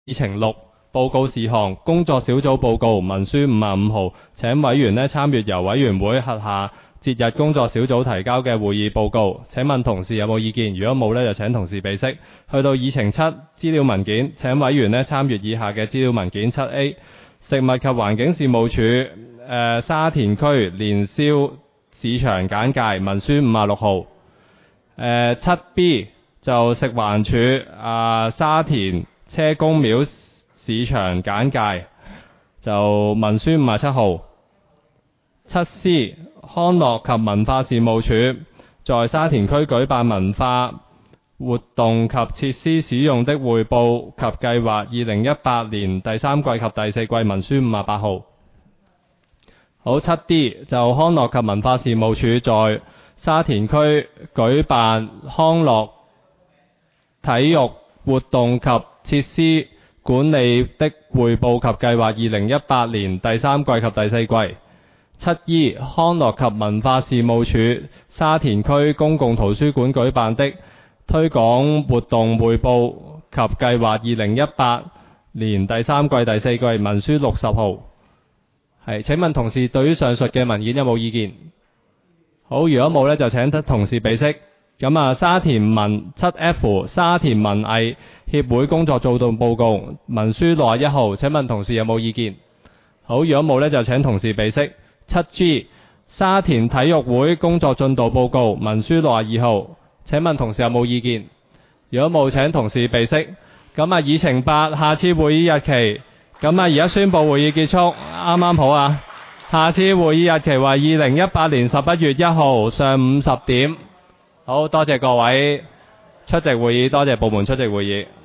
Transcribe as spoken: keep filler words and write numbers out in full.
議程六報告事項工作小組報告文書五十五號，請委員呢參閱由委員會轄下節日工作小組提交嘅會議報告。請問同事有冇意見？如果冇呢，就請同事備悉。去到議程七資料文件，請委員呢參閱以下嘅資料文件。七 A 食物及環境事務署、呃、沙田區年宵市場簡介文書五十六號。呃、七 B 就食環署、呃、沙田車公廟市場簡介就文書五十七號。七 C 康樂及文化事務署在沙田區舉辦文化活動及設施使用的匯報及計劃二零一八年第三季及第四季文書五十八號。好。七 D 就康樂及文化事務署在沙田區舉辦康樂體育活動及設施管理的匯報及計劃二零一八年第三季及第四季。七 E 康樂及文化事務署沙田區公共圖書館舉辦的推廣活動匯報及計劃二零一八年第三季第四季文書六十號。係，請問同事對於上述嘅文件有冇意見？好，如果冇呢，就請同事備悉。咁啊，沙田文 七 F 沙田文藝協會工作做動報告文書六十一號，請問同事有冇意見？好，如果冇呢，就請同事備悉。七 G 沙田體育會工作進度報告文書六十二號，請問同事有冇意見？如果冇，請同事備悉。咁啊，議程八下次會議日期，咁啊而家宣佈會議結束，啱啱好啊。下次會議日期為二零一八年十一月一號上午十點。好，多謝各位出席會議，多謝部門出席會議。